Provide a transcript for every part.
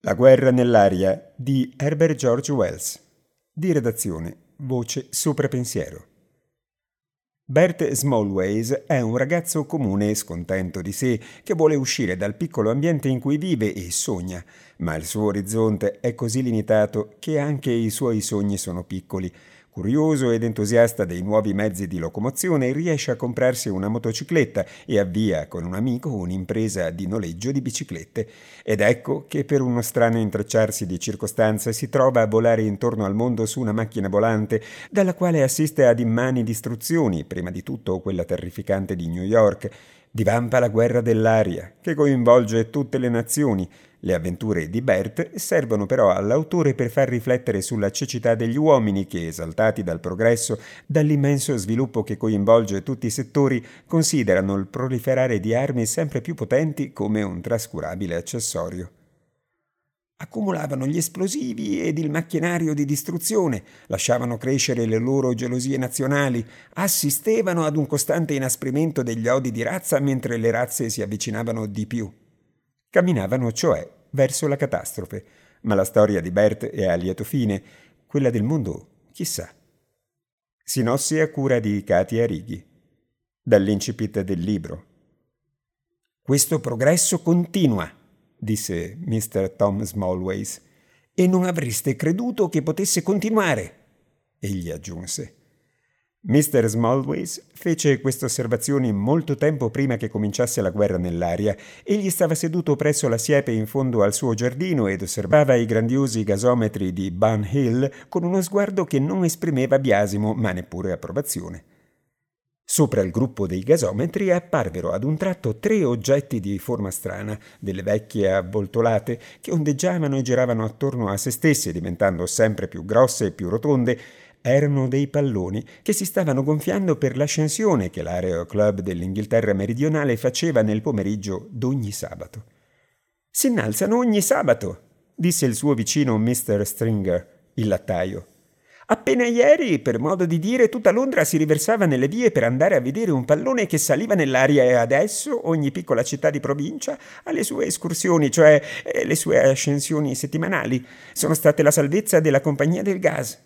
La guerra nell'aria di Herbert George Wells. Di redazione, voce soprapensiero. Bert Smallways è un ragazzo comune e scontento di sé che vuole uscire dal piccolo ambiente in cui vive e sogna, ma il suo orizzonte è così limitato che anche i suoi sogni sono piccoli. Curioso ed entusiasta dei nuovi mezzi di locomozione, riesce a comprarsi una motocicletta e avvia con un amico un'impresa di noleggio di biciclette. Ed ecco che per uno strano intrecciarsi di circostanze si trova a volare intorno al mondo su una macchina volante, dalla quale assiste ad immani distruzioni, prima di tutto quella terrificante di New York. Divampa la guerra dell'aria, che coinvolge tutte le nazioni. Le avventure di Bert servono però all'autore per far riflettere sulla cecità degli uomini che, esaltati dal progresso, dall'immenso sviluppo che coinvolge tutti i settori, considerano il proliferare di armi sempre più potenti come un trascurabile accessorio. Accumulavano gli esplosivi ed il macchinario di distruzione, lasciavano crescere le loro gelosie nazionali, assistevano ad un costante inasprimento degli odi di razza mentre le razze si avvicinavano di più. Camminavano, cioè, verso la catastrofe, ma la storia di Bert è a lieto fine, quella del mondo, chissà. Sinossi a cura di Katia Righi. Dall'incipit del libro. «Questo progresso continua», disse Mr. Tom Smallways, «e non avreste creduto che potesse continuare», egli aggiunse. Mr. Smallways fece queste osservazioni molto tempo prima che cominciasse la guerra nell'aria. Egli stava seduto presso la siepe in fondo al suo giardino ed osservava i grandiosi gasometri di Bunn Hill con uno sguardo che non esprimeva biasimo, ma neppure approvazione. Sopra il gruppo dei gasometri apparvero ad un tratto 3 oggetti di forma strana, delle vecchie avvoltolate, che ondeggiavano e giravano attorno a se stesse, diventando sempre più grosse e più rotonde. Erano dei palloni che si stavano gonfiando per l'ascensione che l'Aero Club dell'Inghilterra meridionale faceva nel pomeriggio d'ogni sabato. «Si innalzano ogni sabato», disse il suo vicino Mr. Stringer, il lattaio. «Appena ieri, per modo di dire, tutta Londra si riversava nelle vie per andare a vedere un pallone che saliva nell'aria e adesso ogni piccola città di provincia ha le sue escursioni, cioè le sue ascensioni settimanali. Sono state la salvezza della compagnia del gas».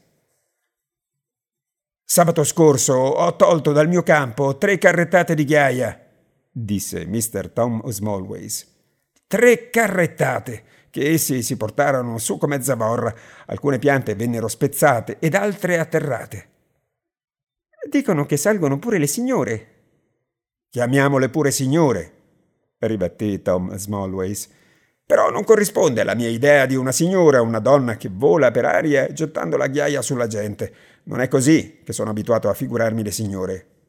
«Sabato scorso ho tolto dal mio campo 3 carrettate di ghiaia», disse Mr. Tom Smallways. 3 carrettate, che essi si portarono su come zavorra. Alcune piante vennero spezzate ed altre atterrate. «Dicono che salgono pure le signore». «Chiamiamole pure signore», ribatté Tom Smallways. «Però non corrisponde alla mia idea di una signora, una donna che vola per aria gettando la ghiaia sulla gente. Non è così che sono abituato a figurarmi le signore».